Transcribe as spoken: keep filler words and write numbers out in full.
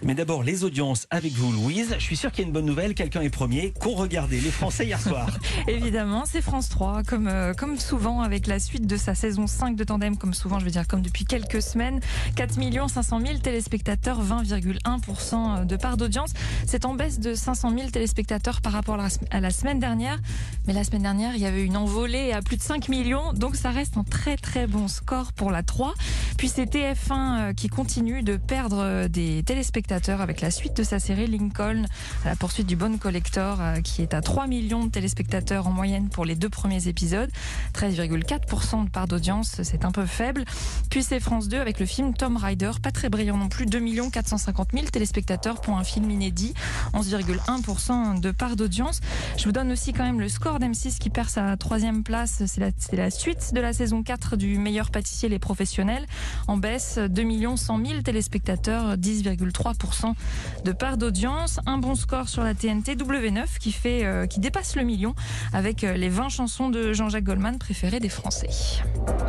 Mais d'abord, les audiences avec vous, Louise. Je suis sûr qu'il y a une bonne nouvelle. Quelqu'un est premier. Qu'ont regardé les Français hier soir? Évidemment, c'est France trois, comme, euh, comme souvent, avec la suite de sa saison cinq de Tandem, comme souvent, je veux dire, comme depuis quelques semaines. quatre millions cinq cent mille téléspectateurs, vingt virgule un pour cent de part d'audience. C'est en baisse de cinq cent mille téléspectateurs par rapport à la semaine dernière. Mais la semaine dernière, il y avait une envolée à plus de cinq millions, donc ça reste un très très bon score pour la trois. Puis c'est T F un qui continue de perdre des téléspectateurs avec la suite de sa série Lincoln, à la poursuite du Bone Collector, qui est à trois millions de téléspectateurs en moyenne pour les deux premiers épisodes. treize virgule quatre pour cent de part d'audience, c'est un peu faible. Puis c'est France deux avec le film Tomb Raider, pas très brillant non plus, deux millions quatre cent cinquante mille téléspectateurs pour un film inédit, onze virgule un pour cent de part d'audience. Je vous donne aussi quand même le score d'M six qui perd sa troisième place. C'est la, c'est la suite de la saison quatre du meilleur pâtissier les professionnels. En baisse, deux millions cent mille téléspectateurs, dix virgule trois pour cent de part d'audience. Un bon score sur la T N T W neuf qui, fait, euh, qui dépasse le million avec les vingt chansons de Jean-Jacques Goldman préférées des Français.